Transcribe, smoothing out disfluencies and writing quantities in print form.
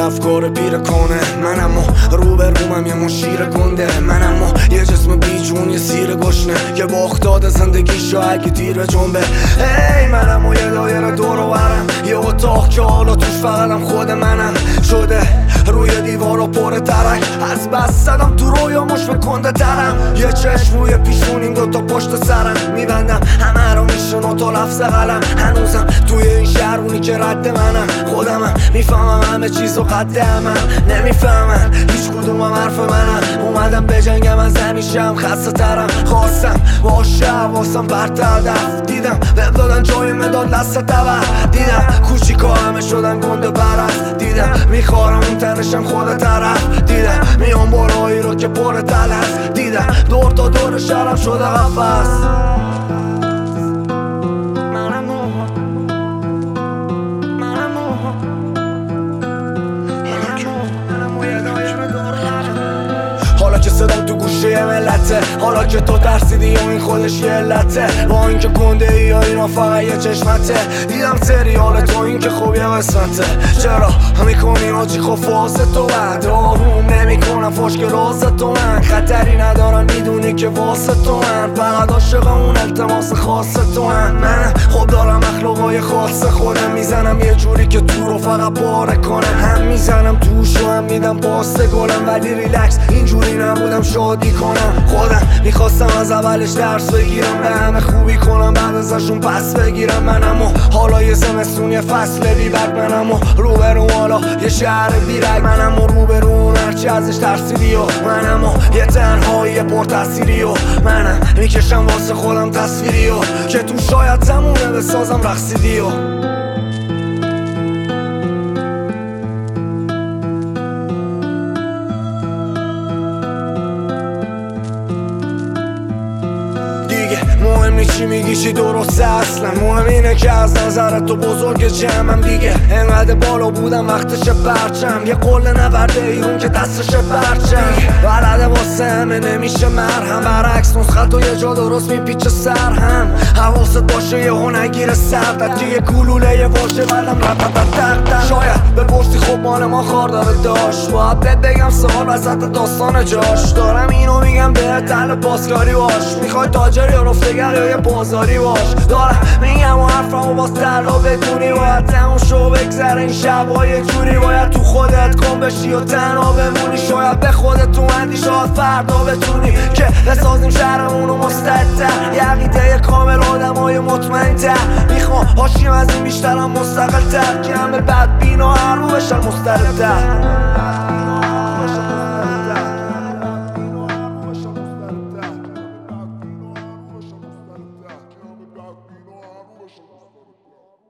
افکار پیر کنه. من اما رو به رومم یه مشیر گنده. من اما یه جسم بیجون، یه سیر گشنه که با اختاد زندگیشو اگه دیر به جنبه. من اما یه دایره دور و برم، یه اتاق که حالا توش فقطم خود منم شده. روی دیوار و پر ترک از بس زدم تو رویاموش به کنده ترم. یه چشم روی پیشونیم، دوتا پشت سرم میبندم همه رو میشون تا لفظ قلم. هنوزم توی این شهرونی که رد منم، خودمم میفهمم همه چیزو قد همم. نمیفهمن هیچ کدومم حرف منم. اومدم بجنگم از همیشم خسته ترم. خواستم باشه حواسم برت هدف. دیدم بهم دادن جای مداد دست تبر. دیدم کوچیکا همه شدن گنده برست. دیدم میخوارم اون تنشم خود طرف. دیدم میام بالایی رو که پر تل هست. دیدم دور تا دور شهرم شده قفص. حالا که صدام تو گوشه ملته، حالا که تو ترسیدی و این خودش یه علته. با اینکه گنده ای یا اینا فقط یه چشمته. دیدم سریال تو این که خوب یه قسمته. چرا میکنی آجی خب فاسه تو بعد آروم نمیکنم فشک راز تو. من خطری ندارم میدونی که واسه تو من فقط عاشق اون التماس خاص تو من خب دارم اخلاقای خاص خودم. میزنم یه جوری که تو رو فقط پاره کنم. هم میزنم توش و هم میدم پاسته گلم. ولی ریلکس اینجوری نبودم شادی کنم. خودم میخواستم از اولش درس بگیرم، به همه خوبی کنم بعد ازشون پس بگیرم. من اما حالا یه زمستون یه فصل بی برگ. من اما روبرو حالا یه شهر بیرگ. من اما روبرو اون هرچی ازش ترسیدی و من اما یه تنهایی پر تاثیری و منم میکشم واسه خودم تصویری و که تو شاید زمونه بسازم رقصیدی و مهم نی چی میگی چی درسته اصلا. مهم اینه که از نظرت تو بزرگ جمعم دیگه. انقدر بالا بودم وقتش پرچم. یه قله نورده ایرون که دستش پرچم. بلده واسه همه نمیشه مرهم. برعکس نسخت و یه جا درست میپیچه سر هم. حواست باشه یه نگیره سردت که یه گلوله یه واشه بردم رپتت. شاید بپرسی خب مال ما خار داره داشت. باید بهت بگم سوال وسط داستان جاش. دارم اینو میگم بهت دل پاسکاری باش. میخوای تاجر یا رفتگر یا یه بازاری باش. دارم میگم و حرفمو باز تلا بدونی. باید تموم شو بگذره این شبا یه جوری. باید تو خودت کن بشی و تنها بمونی. شاید به خودت تو اندی شاید فردا بتونی که بسازیم شهرمونو مستعدتر. یه عقیده کامل آدمای مطمئن‌تر. میخوام هاشیم از این بیشترم مستقل‌تر که همه بدبین و هر رو بشن مستردتر.